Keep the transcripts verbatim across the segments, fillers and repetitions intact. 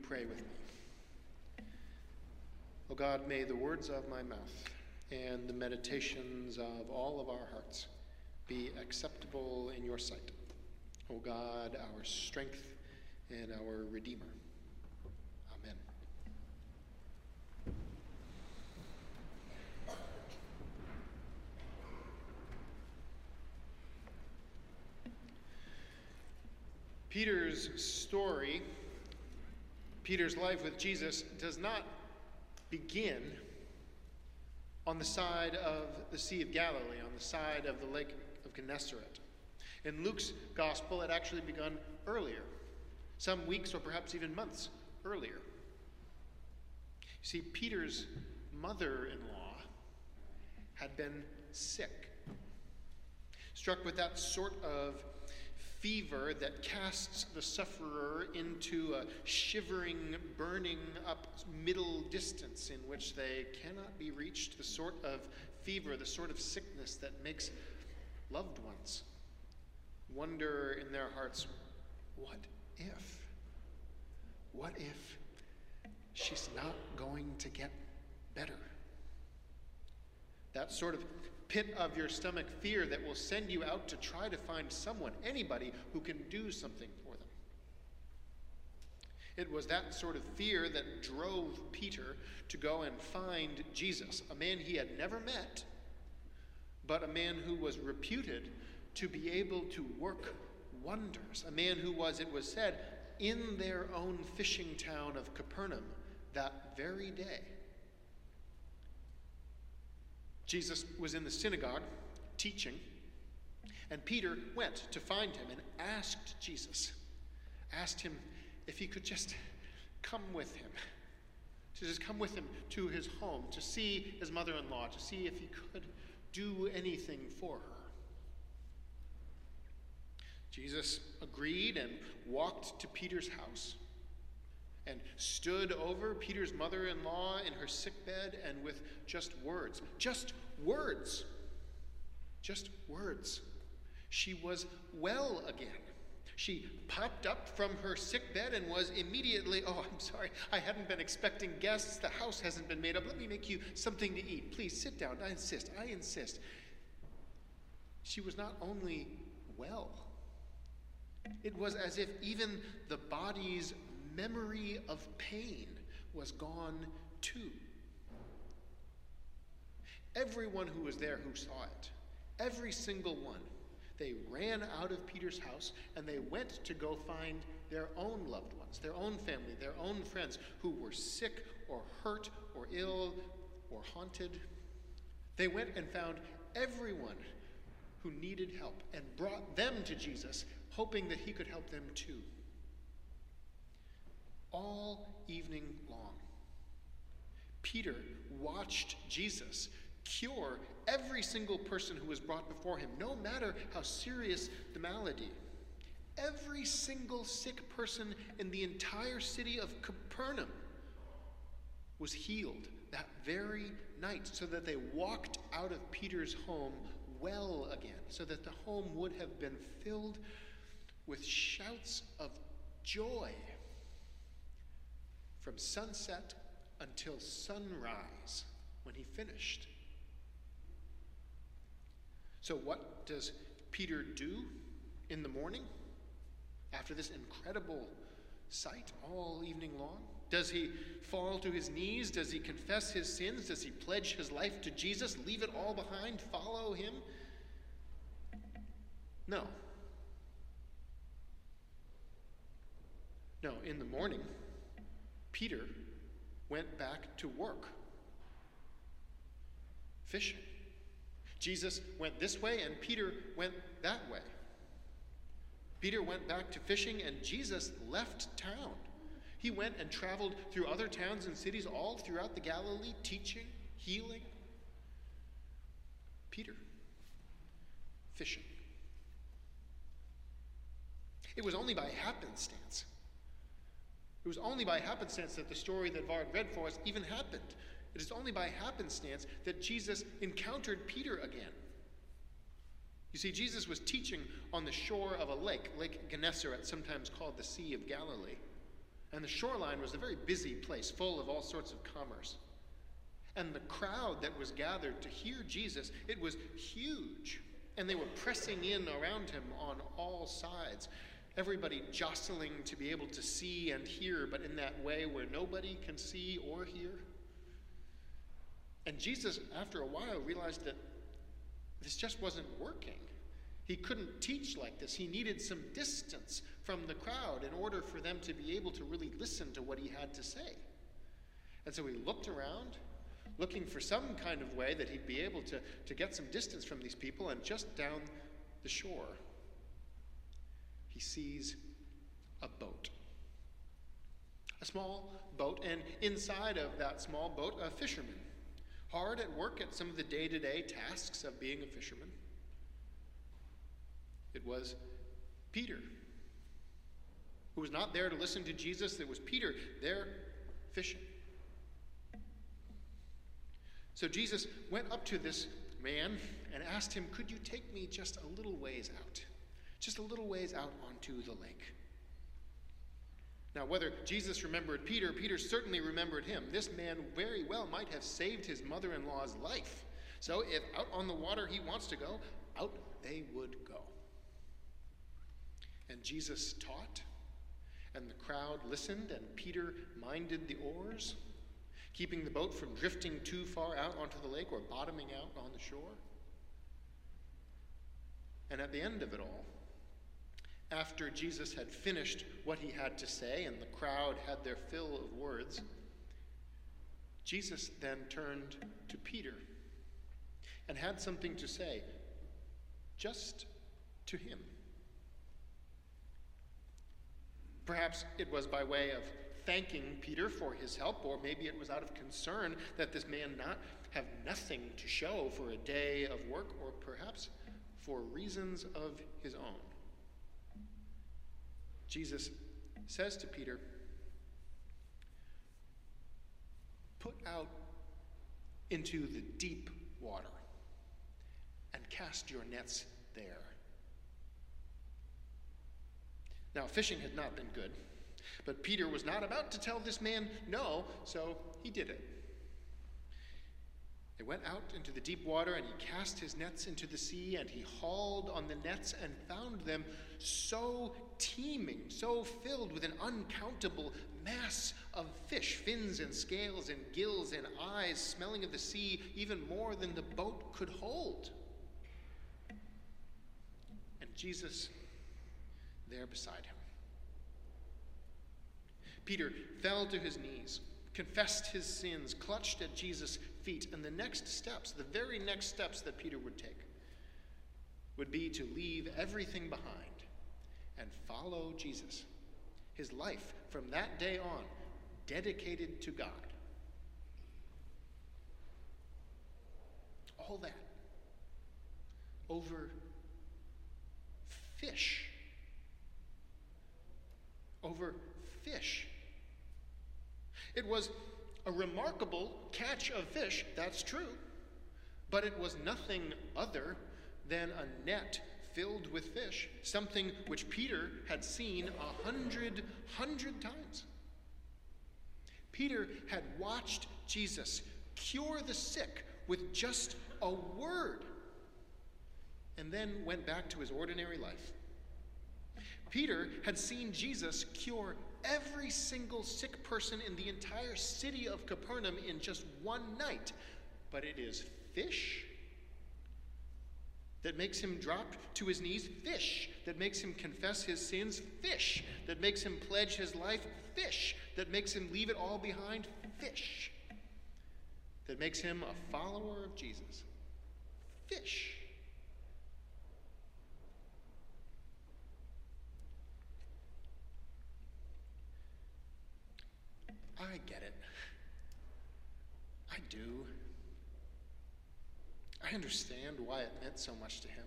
pray with me? O God, may the words of my mouth and the meditations of all of our hearts be acceptable in your sight. O God, our strength and our Redeemer. Amen. Peter's story, Peter's life with Jesus, does not begin on the side of the Sea of Galilee, on the side of the Lake of Gennesaret. In Luke's gospel, it actually begun earlier, some weeks or perhaps even months earlier. You see, Peter's mother-in-law had been sick, struck with that sort of fever that casts the sufferer into a shivering, burning up middle distance in which they cannot be reached, the sort of fever, the sort of sickness that makes loved ones wonder in their hearts, what if? What if she's not going to get better? That sort of pit of your stomach fear that will send you out to try to find someone, anybody, who can do something for them. It was that sort of fear that drove Peter to go and find Jesus, a man he had never met, but a man who was reputed to be able to work wonders, a man who was, it was said, in their own fishing town of Capernaum that very day. Jesus was in the synagogue teaching, and Peter went to find him and asked Jesus, asked him if he could just come with him, to just come with him to his home, to see his mother-in-law, to see if he could do anything for her. Jesus agreed and walked to Peter's house and stood over Peter's mother-in-law in her sickbed, and with just words, just words, just words, she was well again. She popped up from her sickbed and was immediately, oh, I'm sorry, I hadn't been expecting guests. The house hasn't been made up. Let me make you something to eat. Please sit down. I insist. I insist. She was not only well, it was as if even the body's memory of pain was gone too. Everyone who was there who saw it, every single one, they ran out of Peter's house and they went to go find their own loved ones, their own family, their own friends who were sick or hurt or ill or haunted. They went and found everyone who needed help and brought them to Jesus, hoping that he could help them too. All evening long, Peter watched Jesus cure every single person who was brought before him, no matter how serious the malady. Every single sick person in the entire city of Capernaum was healed that very night, so that they walked out of Peter's home well again, so that the home would have been filled with shouts of joy from sunset until sunrise when he finished. So what does Peter do in the morning after this incredible sight all evening long? Does he fall to his knees? Does he confess his sins? Does he pledge his life to Jesus, leave it all behind, follow him? No. No, in the morning, Peter went back to work, fishing. Jesus went this way and Peter went that way. Peter went back to fishing and Jesus left town. He went and traveled through other towns and cities all throughout the Galilee, teaching, healing. Peter, fishing. It was only by happenstance. It was only by happenstance that the story that Vard read for us even happened. It is only by happenstance that Jesus encountered Peter again. You see, Jesus was teaching on the shore of a lake, Lake Gennesaret, sometimes called the Sea of Galilee. And the shoreline was a very busy place, full of all sorts of commerce. And the crowd that was gathered to hear Jesus, it was huge. And they were pressing in around him on all sides. Everybody jostling to be able to see and hear, but in that way where nobody can see or hear. And Jesus, after a while, realized that this just wasn't working. He couldn't teach like this. He needed some distance from the crowd in order for them to be able to really listen to what he had to say. And so he looked around, looking for some kind of way that he'd be able to, to get some distance from these people, and just down the shore, he sees a boat. A small boat, and inside of that small boat, a fisherman, hard at work at some of the day-to-day tasks of being a fisherman. It was Peter, who was not there to listen to Jesus. It was Peter there fishing. So Jesus went up to this man and asked him, could you take me just a little ways out? Just a little ways out onto the lake. Now, whether Jesus remembered Peter, Peter certainly remembered him. This man very well might have saved his mother-in-law's life. So if out on the water he wants to go, out they would go. And Jesus taught, and the crowd listened, and Peter minded the oars, keeping the boat from drifting too far out onto the lake or bottoming out on the shore. And at the end of it all, after Jesus had finished what he had to say and the crowd had their fill of words, Jesus then turned to Peter and had something to say, just to him. Perhaps it was by way of thanking Peter for his help, or maybe it was out of concern that this man not have nothing to show for a day of work, or perhaps for reasons of his own. Jesus says to Peter, put out into the deep water and cast your nets there. Now, fishing had not been good, but Peter was not about to tell this man no, so he did it. They went out into the deep water, and he cast his nets into the sea, and he hauled on the nets and found them so teeming, so filled with an uncountable mass of fish, fins and scales and gills and eyes, smelling of the sea even more than the boat could hold. And Jesus there beside him. Peter fell to his knees, confessed his sins, clutched at Jesus' feet, and the next steps, the very next steps that Peter would take, would be to leave everything behind and follow Jesus. His life from that day on dedicated to God. All that over fish. Over fish. It was a remarkable catch of fish, that's true, but it was nothing other than a net filled with fish, something which Peter had seen a hundred, hundred times. Peter had watched Jesus cure the sick with just a word, and then went back to his ordinary life. Peter had seen Jesus cure every single sick person in the entire city of Capernaum in just one night. But it is fish that makes him drop to his knees, fish that makes him confess his sins, fish that makes him pledge his life, fish that makes him leave it all behind, fish that makes him a follower of Jesus, fish. I get it. I do. I understand why it meant so much to him.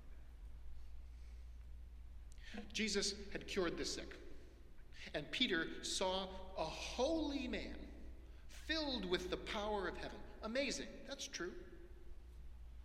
Jesus had cured the sick, and Peter saw a holy man filled with the power of heaven. Amazing, that's true.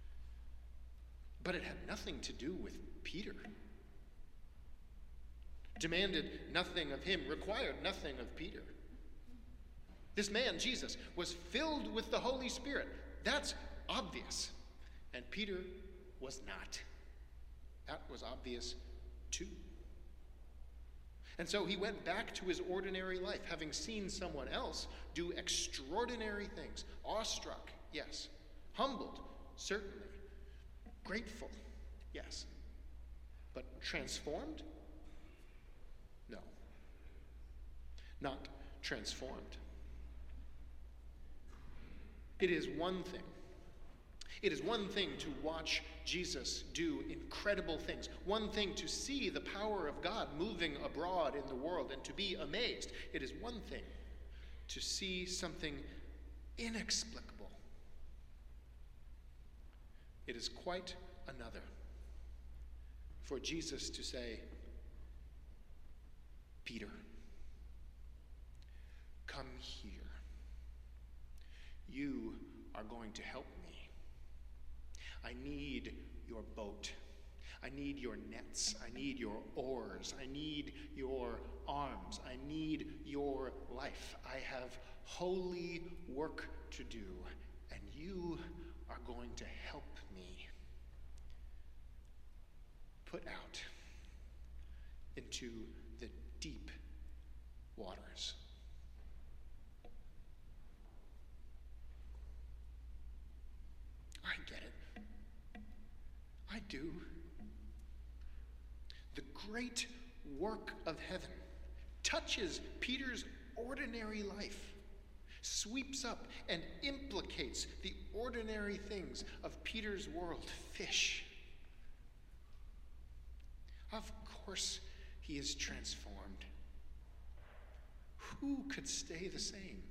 But it had nothing to do with Peter. demanded nothing of him, required nothing of Peter. This man, Jesus, was filled with the Holy Spirit. That's obvious. And Peter was not. That was obvious too. And so he went back to his ordinary life, having seen someone else do extraordinary things. Awestruck, yes. Humbled, certainly. Grateful, yes. But transformed? No. Not transformed. It is one thing. It is one thing to watch Jesus do incredible things. One thing to see the power of God moving abroad in the world and to be amazed. It is one thing to see something inexplicable. It is quite another for Jesus to say, Peter, come here. You are going to help me. I need your boat. I need your nets. I need your oars. I need your arms. I need your life. I have holy work to do, and you are going to help me put out into the deep waters. I get it. I do. The great work of heaven touches Peter's ordinary life, sweeps up and implicates the ordinary things of Peter's world, fish. Of course, he is transformed. Who could stay the same?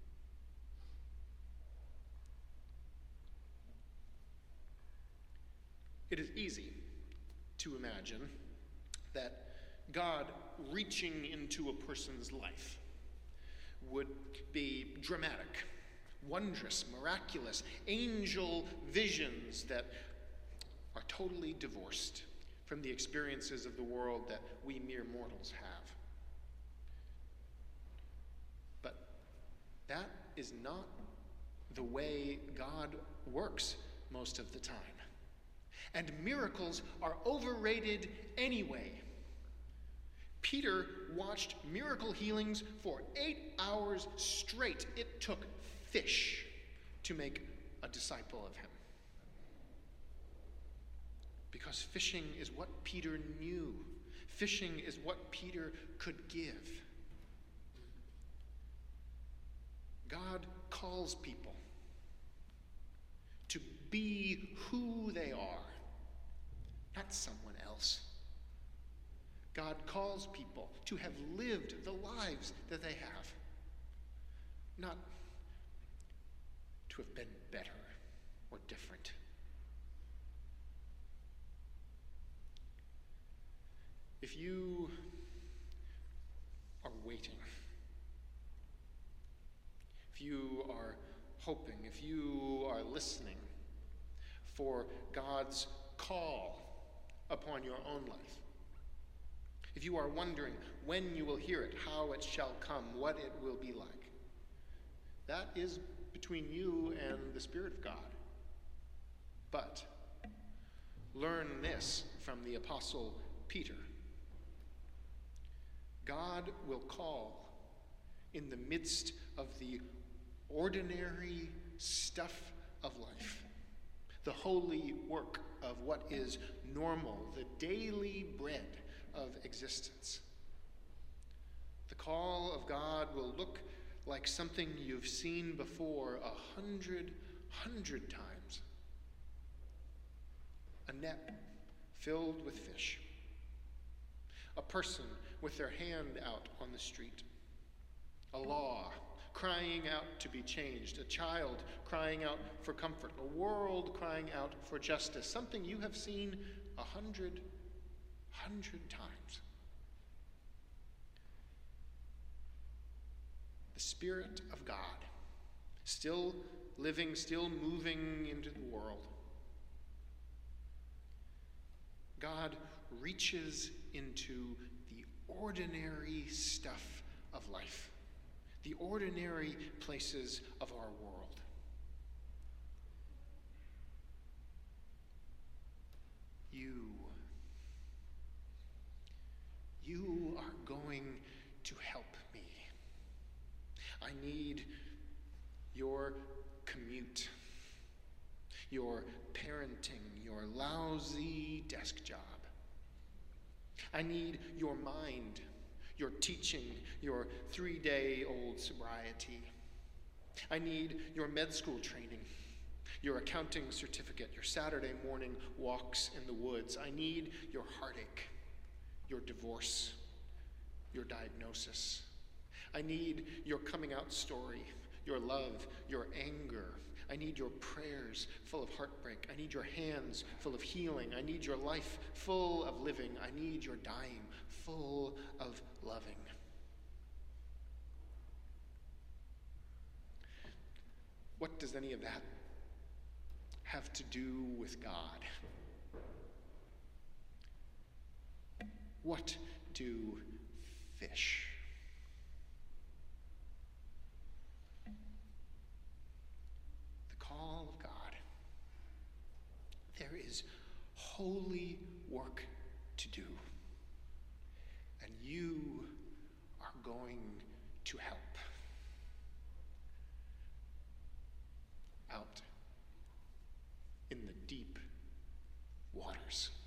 It is easy to imagine that God reaching into a person's life would be dramatic, wondrous, miraculous, angel visions that are totally divorced from the experiences of the world that we mere mortals have. But that is not the way God works most of the time. And miracles are overrated anyway. Peter watched miracle healings for eight hours straight. It took fish to make a disciple of him. Because fishing is what Peter knew. Fishing is what Peter could give. God calls people to be who they are, not someone else. God calls people to have lived the lives that they have, not to have been better or different. If you are waiting, if you are hoping, if you are listening for God's call upon your own life, if you are wondering when you will hear it, how it shall come, what it will be like, that is between you and the Spirit of God. But learn this from the Apostle Peter. God will call in the midst of the ordinary stuff of life, the holy work of what is normal, the daily bread of existence. The call of God will look like something you've seen before a hundred, hundred times. A net filled with fish. A person with their hand out on the street. A law crying out to be changed. A child crying out for comfort. A world crying out for justice. Something you have seen a hundred, hundred times. The Spirit of God, still living, still moving into the world. God reaches into the ordinary stuff of life, the ordinary places of our world. You, you are going to help me. I need your commute, your parenting, your lousy desk job. I need your mind, your teaching, your three-day-old sobriety. I need your med school training, your accounting certificate, your Saturday morning walks in the woods. I need your heartache, your divorce, your diagnosis. I need your coming out story, your love, your anger. I need your prayers full of heartbreak. I need your hands full of healing. I need your life full of living. I need your dying full of loving. What does any of that have to do with God? What do fish? The call of God. There is holy work to do, and you are going to help. Out in the deep waters.